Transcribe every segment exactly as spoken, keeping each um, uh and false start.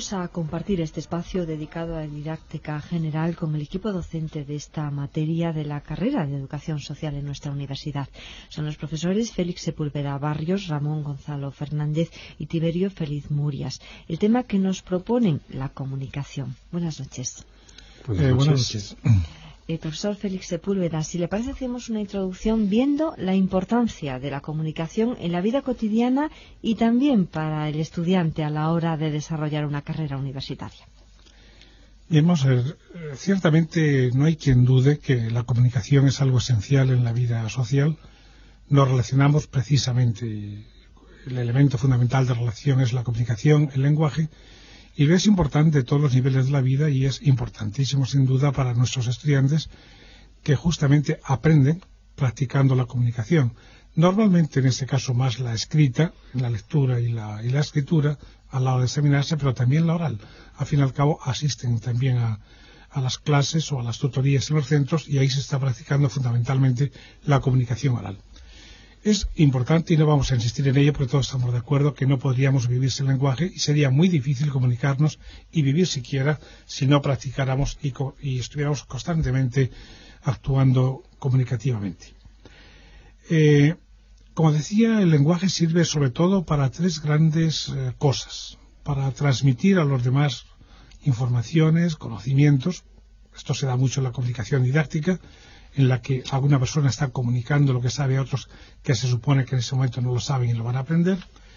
Vamos a compartir este espacio dedicado a la didáctica general con el equipo docente de esta materia de la carrera de Educación Social en nuestra universidad. Son los profesores Félix Sepúlveda Barrios, Ramón Gonzalo Fernández y Tiberio Feliz Murias. El tema que nos proponen, la comunicación. Buenas noches. Buenas noches. Eh, buenas noches. Eh, profesor Félix Sepúlveda, si le parece, hacemos una introducción viendo la importancia de la comunicación en la vida cotidiana y también para el estudiante a la hora de desarrollar una carrera universitaria. Bien, vamos a ver, ciertamente no hay quien dude que la comunicación es algo esencial en la vida social. Nos relacionamos precisamente, el elemento fundamental de relación es la comunicación, el lenguaje, y es importante en todos los niveles de la vida y es importantísimo sin duda para nuestros estudiantes que justamente aprenden practicando la comunicación. Normalmente en este caso más la escrita, la lectura y la, y la escritura a la hora de examinarse, pero también la oral. Al fin y al cabo asisten también a, a las clases o a las tutorías en los centros y ahí se está practicando fundamentalmente la comunicación oral. Es importante y no vamos a insistir en ello porque todos estamos de acuerdo que no podríamos vivir sin lenguaje y sería muy difícil comunicarnos y vivir siquiera si no practicáramos y, y estuviéramos constantemente actuando comunicativamente. Eh, como decía, el lenguaje sirve sobre todo para tres grandes eh, cosas. Para transmitir a los demás informaciones, conocimientos. Esto se da mucho en la comunicación didáctica, en la que alguna persona está comunicando lo que sabe a otros que se supone que en ese momento no lo saben y lo van a aprender.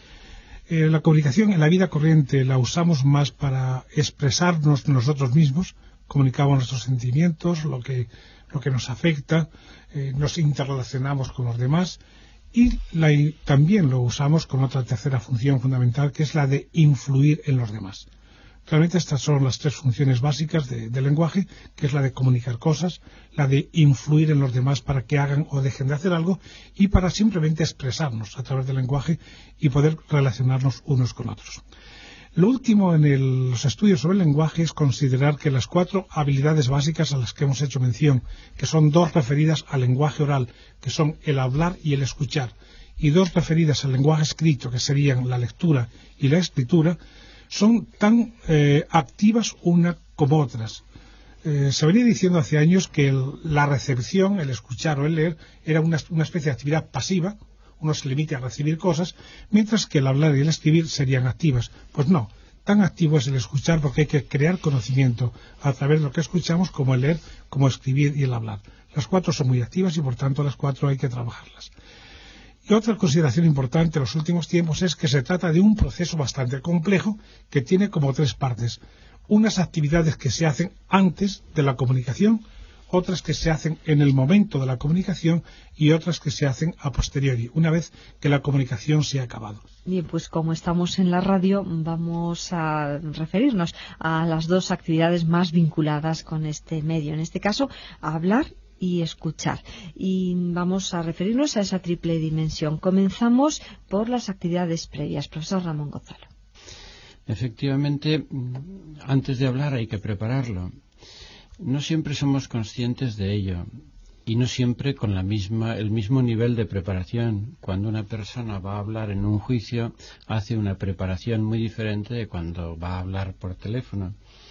Eh, la comunicación en la vida corriente la usamos más para expresarnos nosotros mismos, comunicamos nuestros sentimientos, lo que, lo que nos afecta, eh, nos interrelacionamos con los demás y la, también lo usamos con otra tercera función fundamental que es la de influir en los demás. Realmente estas son las tres funciones básicas de, del lenguaje, que es la de comunicar cosas, la de influir en los demás para que hagan o dejen de hacer algo y para simplemente expresarnos a través del lenguaje y poder relacionarnos unos con otros. Lo último en el, los estudios sobre el lenguaje es considerar que las cuatro habilidades básicas a las que hemos hecho mención, que son dos referidas al lenguaje oral, que son el hablar y el escuchar, y dos referidas al lenguaje escrito, que serían la lectura y la escritura, son tan eh, activas una como otras. Eh, se venía diciendo hace años que el, la recepción, el escuchar o el leer, era una, una especie de actividad pasiva, uno se limita a recibir cosas, mientras que el hablar y el escribir serían activas. Pues no, tan activo es el escuchar porque hay que crear conocimiento a través de lo que escuchamos, como el leer, como escribir y el hablar. Las cuatro son muy activas y por tanto las cuatro hay que trabajarlas. Y otra consideración importante en los últimos tiempos es que se trata de un proceso bastante complejo que tiene como tres partes. Unas actividades que se hacen antes de la comunicación, otras que se hacen en el momento de la comunicación y otras que se hacen a posteriori, una vez que la comunicación se ha acabado. Bien, pues como estamos en la radio, vamos a referirnos a las dos actividades más vinculadas con este medio. En este caso, a hablar y escuchar. Y vamos a referirnos a esa triple dimensión. Comenzamos por las actividades previas. Profesor Ramón Gonzalo. Efectivamente, antes de hablar hay que prepararlo. No siempre somos conscientes de ello y no siempre con la misma, el mismo nivel de preparación. Cuando una persona va a hablar en un juicio, hace una preparación muy diferente de cuando va a hablar por teléfono.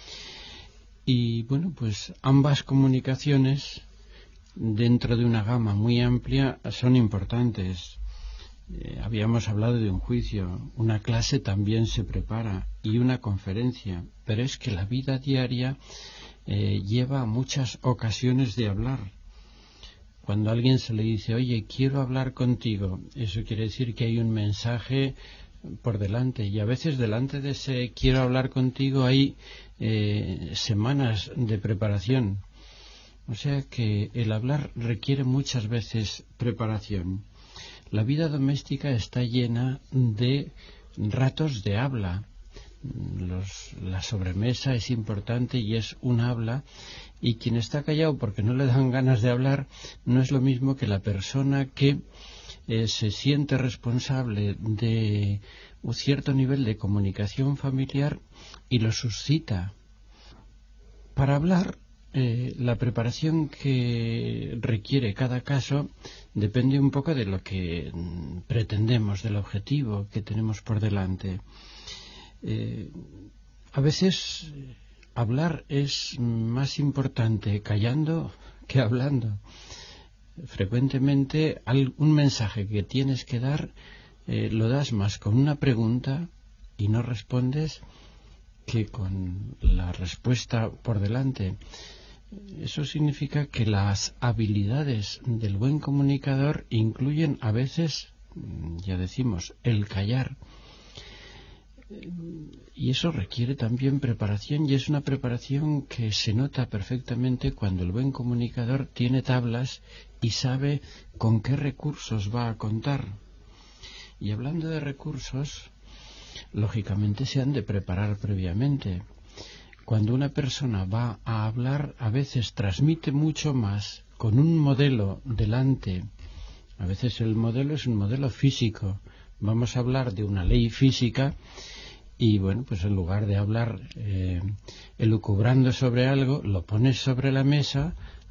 Y bueno, pues ambas comunicaciones dentro de una gama muy amplia son importantes. Eh, habíamos hablado de un juicio, una clase también se prepara y una conferencia, pero es que la vida diaria eh, lleva muchas ocasiones de hablar. Cuando a alguien se le dice, oye, quiero hablar contigo, eso quiere decir que hay un mensaje por delante y a veces delante de ese quiero hablar contigo hay eh, semanas de preparación. O sea que el hablar requiere muchas veces preparación. La vida doméstica está llena de ratos de habla. Los, la sobremesa es importante y es un habla, y quien está callado porque no le dan ganas de hablar no es lo mismo que la persona que eh, se siente responsable de un cierto nivel de comunicación familiar y lo suscita. Para hablar, Eh, la preparación que requiere cada caso depende un poco de lo que pretendemos, del objetivo que tenemos por delante. Eh, A veces hablar es más importante callando que hablando. Frecuentemente un mensaje que tienes que dar eh, lo das más con una pregunta y no respondes que con la respuesta por delante. Eso significa que las habilidades del buen comunicador incluyen a veces, ya decimos, el callar. Y eso requiere también preparación, y es una preparación que se nota perfectamente cuando el buen comunicador tiene tablas y sabe con qué recursos va a contar. Y hablando de recursos, lógicamente se han de preparar previamente. Cuando una persona va a hablar, a veces transmite mucho más con un modelo delante. A veces el modelo es un modelo físico. Vamos a hablar de una ley física y, bueno, pues en lugar de hablar eh, elucubrando sobre algo, lo pones sobre la mesa,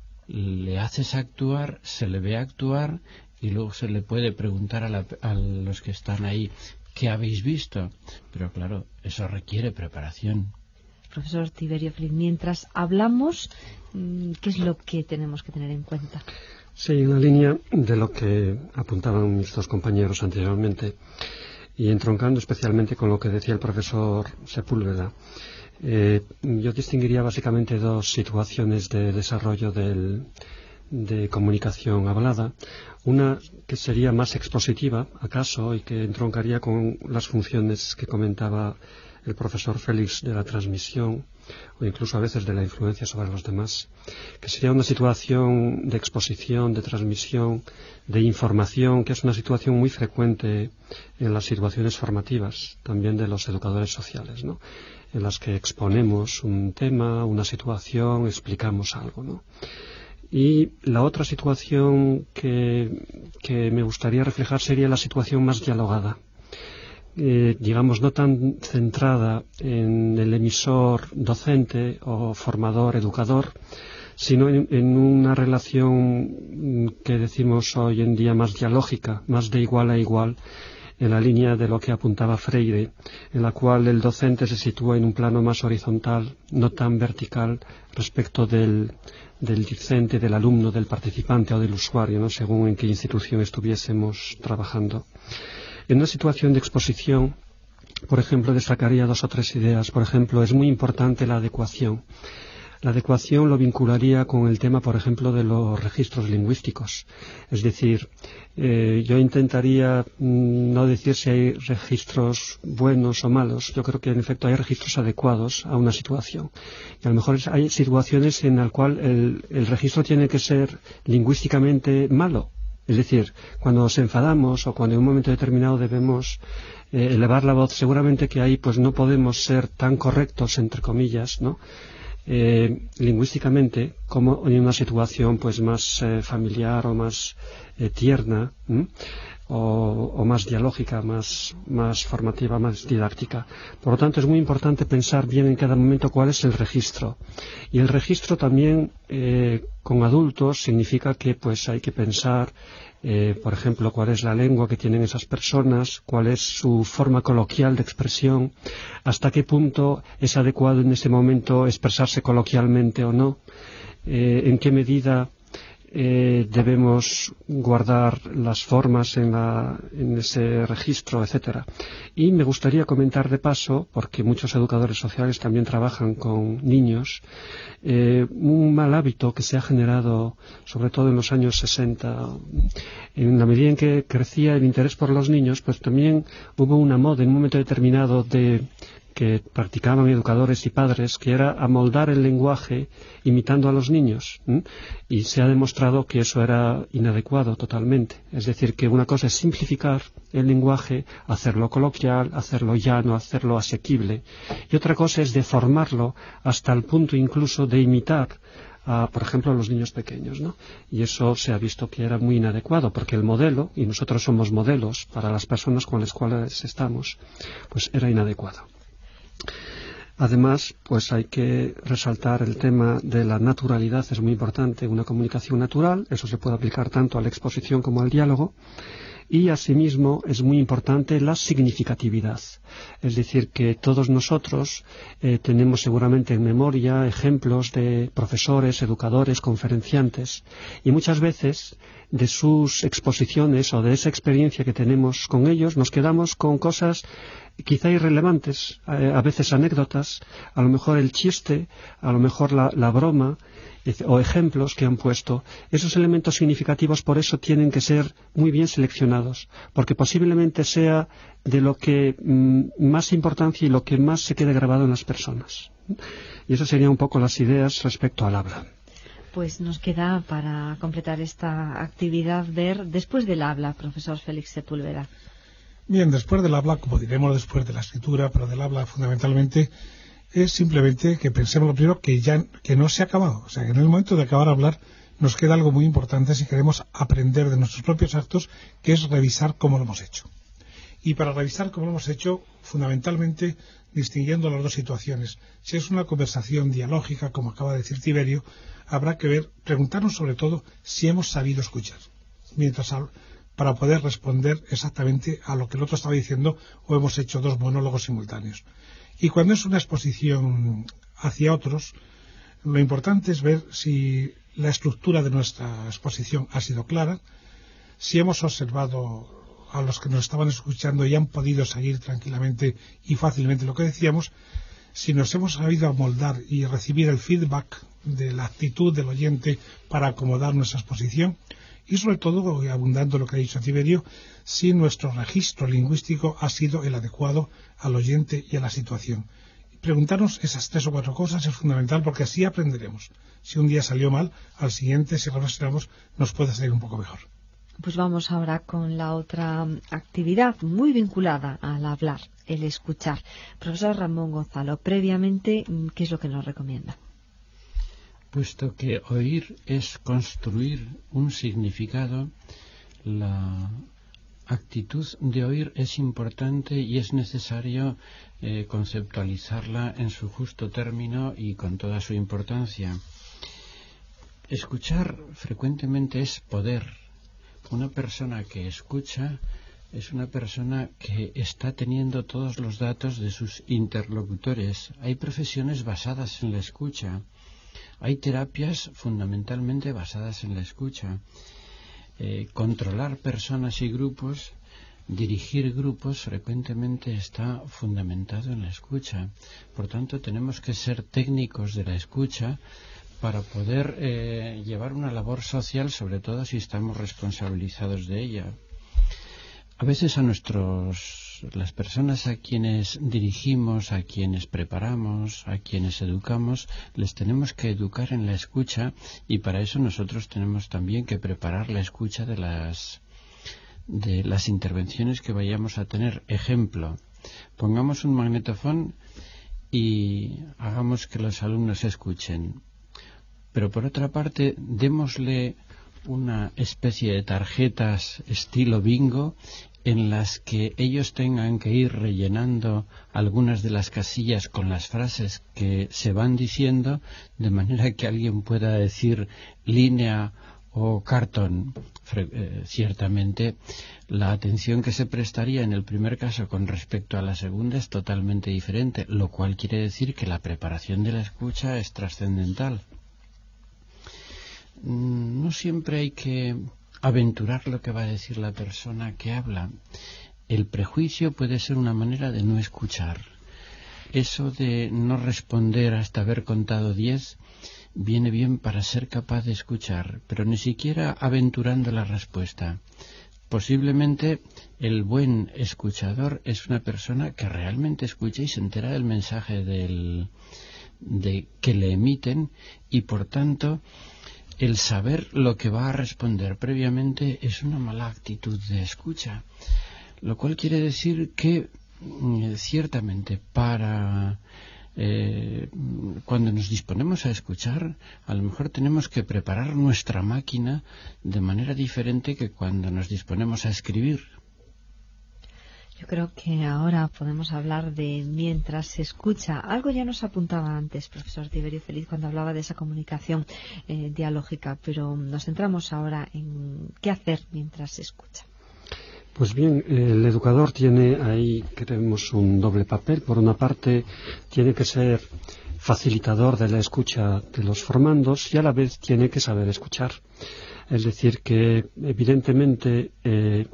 le haces actuar, se le ve actuar y luego se le puede preguntar a, la, a los que están ahí ¿qué habéis visto? Pero claro, eso requiere preparación. Profesor Tiberio Feliz, mientras hablamos, ¿qué es lo que tenemos que tener en cuenta? Sí, en la línea de lo que apuntaban mis dos compañeros anteriormente, y entroncando especialmente con lo que decía el profesor Sepúlveda, eh, yo distinguiría básicamente dos situaciones de desarrollo del, de comunicación hablada. Una que sería más expositiva, acaso, y que entroncaría con las funciones que comentaba el profesor Félix de la transmisión, o incluso a veces de la influencia sobre los demás, que sería una situación de exposición, de transmisión, de información, que es una situación muy frecuente en las situaciones formativas, también de los educadores sociales, ¿no?, en las que exponemos un tema, una situación, explicamos algo, ¿no? Y la otra situación que, que me gustaría reflejar sería la situación más dialogada. Eh, digamos, no tan centrada en el emisor docente o formador, educador, sino en, en una relación que decimos hoy en día más dialógica, más de igual a igual, en la línea de lo que apuntaba Freire, en la cual el docente se sitúa en un plano más horizontal, no tan vertical respecto del, del discente, del alumno, del participante o del usuario, ¿no?, según en qué institución estuviésemos trabajando. En una situación de exposición, por ejemplo, destacaría dos o tres ideas. Por ejemplo, es muy importante la adecuación. La adecuación lo vincularía con el tema, por ejemplo, de los registros lingüísticos. Es decir, eh, yo intentaría mmm, no decir si hay registros buenos o malos. Yo creo que, en efecto, hay registros adecuados a una situación. Y a lo mejor hay situaciones en las cuales el, el registro tiene que ser lingüísticamente malo. Es decir, cuando nos enfadamos o cuando en un momento determinado debemos eh, elevar la voz, seguramente que ahí pues no podemos ser tan correctos, entre comillas, ¿no?, eh, lingüísticamente, como en una situación pues más eh, familiar o más eh, tierna, ¿m? O, o más dialógica, más, más formativa, más didáctica. Por lo tanto, es muy importante pensar bien en cada momento cuál es el registro. Y el registro también eh, con adultos significa que pues hay que pensar, eh, por ejemplo, cuál es la lengua que tienen esas personas, cuál es su forma coloquial de expresión, hasta qué punto es adecuado en ese momento expresarse coloquialmente o no, eh, en qué medida Eh, debemos guardar las formas en, la, en ese registro, etcétera. Y me gustaría comentar de paso, porque muchos educadores sociales también trabajan con niños, eh, un mal hábito que se ha generado, sobre todo en los años sesenta, en la medida en que crecía el interés por los niños, pues también hubo una moda en un momento determinado de que practicaban educadores y padres, que era amoldar el lenguaje imitando a los niños, ¿m? Y se ha demostrado que eso era inadecuado totalmente. Es decir, que una cosa es simplificar el lenguaje, hacerlo coloquial, hacerlo llano, hacerlo asequible, y otra cosa es deformarlo hasta el punto incluso de imitar a, por ejemplo, a los niños pequeños, ¿no? Y eso se ha visto que era muy inadecuado, porque el modelo, y nosotros somos modelos para las personas con las cuales estamos, pues era inadecuado. Además, pues hay que resaltar el tema de la naturalidad, es muy importante, una comunicación natural, eso se puede aplicar tanto a la exposición como al diálogo, y asimismo es muy importante la significatividad. Es decir, que todos nosotros eh, tenemos seguramente en memoria ejemplos de profesores, educadores, conferenciantes, y muchas veces de sus exposiciones o de esa experiencia que tenemos con ellos nos quedamos con cosas quizá irrelevantes, eh, a veces anécdotas, a lo mejor el chiste, a lo mejor la, la broma o ejemplos que han puesto. Esos elementos significativos por eso tienen que ser muy bien seleccionados, porque posiblemente sea de lo que mmm, más importancia y lo que más se quede grabado en las personas. Y esas serían un poco las ideas respecto al habla. Pues nos queda para completar esta actividad ver después del habla, profesor Félix Sepúlveda. Bien, después del habla, como diremos después de la escritura, pero del habla fundamentalmente es simplemente que pensemos lo primero que ya que no se ha acabado. O sea, que en el momento de acabar de hablar nos queda algo muy importante si queremos aprender de nuestros propios actos, que es revisar cómo lo hemos hecho. Y para revisar cómo lo hemos hecho, fundamentalmente distinguiendo las dos situaciones. Si es una conversación dialógica, como acaba de decir Tiberio, habrá que ver, preguntarnos sobre todo si hemos sabido escuchar, mientras para poder responder exactamente a lo que el otro estaba diciendo, o hemos hecho dos monólogos simultáneos. Y cuando es una exposición hacia otros, lo importante es ver si la estructura de nuestra exposición ha sido clara, si hemos observado a los que nos estaban escuchando y han podido seguir tranquilamente y fácilmente lo que decíamos, si nos hemos sabido amoldar y recibir el feedback de la actitud del oyente para acomodar nuestra exposición, y sobre todo, abundando lo que ha dicho Tiberio, si nuestro registro lingüístico ha sido el adecuado al oyente y a la situación. Preguntarnos esas tres o cuatro cosas es fundamental, porque así aprenderemos. Si un día salió mal, al siguiente, si lo registramos, nos puede salir un poco mejor. Pues vamos ahora con la otra actividad muy vinculada al hablar, el escuchar. Profesor Ramón Gonzalo, previamente, ¿qué es lo que nos recomienda? Puesto que oír es construir un significado, la actitud de oír es importante y es necesario eh, conceptualizarla en su justo término y con toda su importancia. Escuchar frecuentemente es poder. Una persona que escucha es una persona que está teniendo todos los datos de sus interlocutores. Hay profesiones basadas en la escucha. Hay terapias fundamentalmente basadas en la escucha. Eh, controlar personas y grupos, dirigir grupos frecuentemente está fundamentado en la escucha. Por tanto, tenemos que ser técnicos de la escucha para poder eh, llevar una labor social, sobre todo si estamos responsabilizados de ella. A veces a nuestros, las personas a quienes dirigimos, a quienes preparamos, a quienes educamos, les tenemos que educar en la escucha, y para eso nosotros tenemos también que preparar la escucha de las, de las intervenciones que vayamos a tener. Ejemplo, pongamos un magnetofón y hagamos que los alumnos escuchen. Pero por otra parte, démosle una especie de tarjetas estilo bingo en las que ellos tengan que ir rellenando algunas de las casillas con las frases que se van diciendo, de manera que alguien pueda decir línea o cartón. Eh, ciertamente la atención que se prestaría en el primer caso con respecto a la segunda es totalmente diferente, lo cual quiere decir que la preparación de la escucha es trascendental. No siempre hay que aventurar lo que va a decir la persona que habla. El prejuicio puede ser una manera de no escuchar. Eso de no responder hasta haber contado diez viene bien para ser capaz de escuchar, pero ni siquiera aventurando la respuesta. Posiblemente el buen escuchador es una persona que realmente escucha y se entera del mensaje del, de, que le emiten, y por tanto el saber lo que va a responder previamente es una mala actitud de escucha, lo cual quiere decir que ciertamente para eh, cuando nos disponemos a escuchar, a lo mejor tenemos que preparar nuestra máquina de manera diferente que cuando nos disponemos a escribir. Yo creo que ahora podemos hablar de mientras se escucha. Algo ya nos apuntaba antes, profesor Tiberio Feliz, cuando hablaba de esa comunicación eh, dialógica, pero nos centramos ahora en qué hacer mientras se escucha. Pues bien, el educador tiene ahí, creemos, un doble papel. Por una parte, tiene que ser facilitador de la escucha de los formandos y a la vez tiene que saber escuchar. Es decir, que evidentemente eh,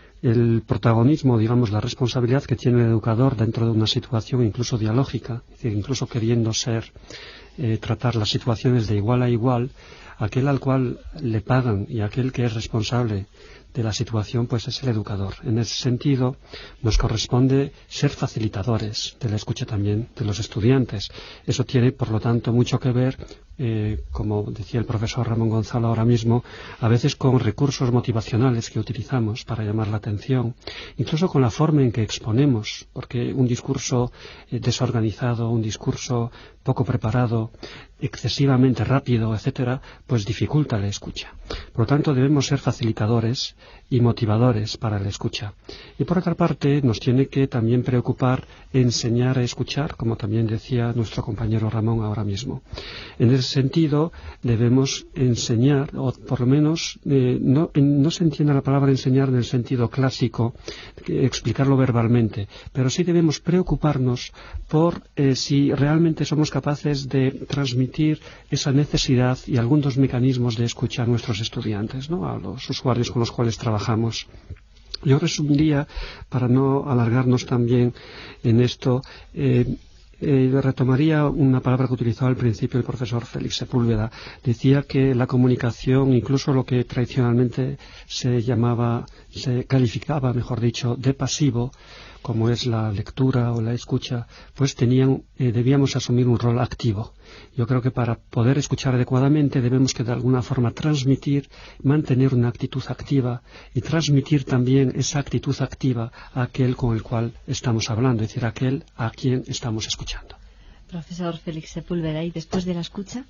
el protagonismo, digamos, la responsabilidad que tiene el educador dentro de una situación incluso dialógica, es decir, incluso queriendo ser, eh, tratar las situaciones de igual a igual, aquel al cual le pagan y aquel que es responsable de la situación, pues es el educador. En ese sentido, nos corresponde ser facilitadores de la escucha también de los estudiantes. Eso tiene, por lo tanto, mucho que ver, eh, como decía el profesor Ramón Gonzalo ahora mismo, a veces con recursos motivacionales que utilizamos para llamar la atención, incluso con la forma en que exponemos, porque un discurso eh, desorganizado, un discurso poco preparado, excesivamente rápido, etcétera, pues dificulta la escucha. Por lo tanto, debemos ser facilitadores y motivadores para la escucha. Y por otra parte, nos tiene que también preocupar enseñar a escuchar, como también decía nuestro compañero Ramón ahora mismo. En ese sentido, debemos enseñar, o por lo menos eh, no, no se entiende la palabra enseñar en el sentido clásico, eh, explicarlo verbalmente, pero sí debemos preocuparnos por eh, si realmente somos capaces de transmitir esa necesidad y algunos mecanismos de escucha a nuestros estudiantes, ¿no?, a los usuarios con los cuales trabajamos. Yo resumiría, para no alargarnos también en esto, eh, eh, retomaría una palabra que utilizó al principio el profesor Félix Sepúlveda. Decía que la comunicación, incluso lo que tradicionalmente se llamaba, se calificaba, mejor dicho, de pasivo, como es la lectura o la escucha, pues tenían, eh, debíamos asumir un rol activo. Yo creo que para poder escuchar adecuadamente debemos que de alguna forma transmitir, mantener una actitud activa y transmitir también esa actitud activa a aquel con el cual estamos hablando, es decir, a aquel a quien estamos escuchando. Profesor Félix Sepúlveda, ¿y después de la escucha?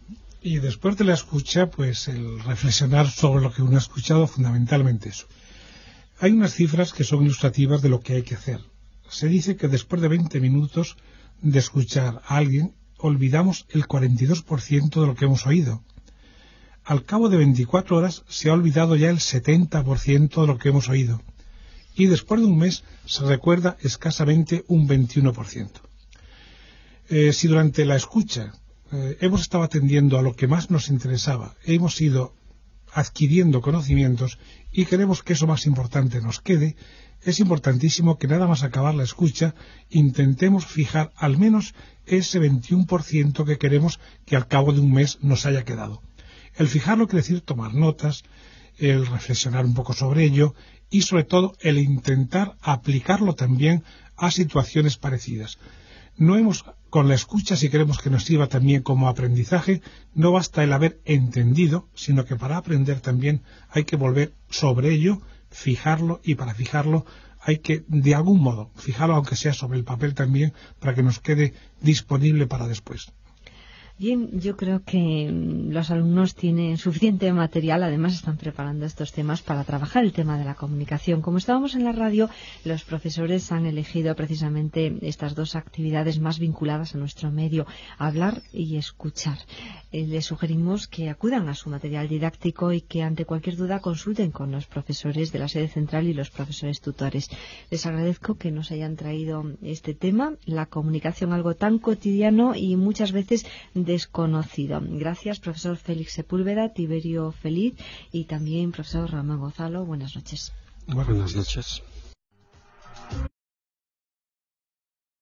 Y después de la escucha, pues el reflexionar sobre lo que uno ha escuchado, fundamentalmente eso. Hay unas cifras que son ilustrativas de lo que hay que hacer. Se dice que después de veinte minutos de escuchar a alguien, olvidamos el cuarenta y dos por ciento de lo que hemos oído. Al cabo de veinticuatro horas se ha olvidado ya el setenta por ciento de lo que hemos oído. Y después de un mes se recuerda escasamente un veintiuno por ciento. Eh, si durante la escucha eh, hemos estado atendiendo a lo que más nos interesaba, hemos ido adquiriendo conocimientos y queremos que eso más importante nos quede, es importantísimo que nada más acabar la escucha intentemos fijar al menos ese veintiuno por ciento que queremos que al cabo de un mes nos haya quedado. El fijarlo quiere decir tomar notas, el reflexionar un poco sobre ello y sobre todo el intentar aplicarlo también a situaciones parecidas. No hemos, con la escucha, si queremos que nos sirva también como aprendizaje, no basta el haber entendido, sino que para aprender también hay que volver sobre ello, fijarlo, y para fijarlo hay que, de algún modo, fijarlo aunque sea sobre el papel también, para que nos quede disponible para después. Bien, yo creo que los alumnos tienen suficiente material, además están preparando estos temas para trabajar el tema de la comunicación. Como estábamos en la radio, los profesores han elegido precisamente estas dos actividades más vinculadas a nuestro medio, hablar y escuchar. Eh, les sugerimos que acudan a su material didáctico y que ante cualquier duda consulten con los profesores de la sede central y los profesores tutores. Les agradezco que nos hayan traído este tema, la comunicación, algo tan cotidiano y muchas veces desconocido. Gracias, profesor Félix Sepúlveda, Tiberio Feliz y también profesor Ramón Gonzalo. Buenas noches. Buenas noches.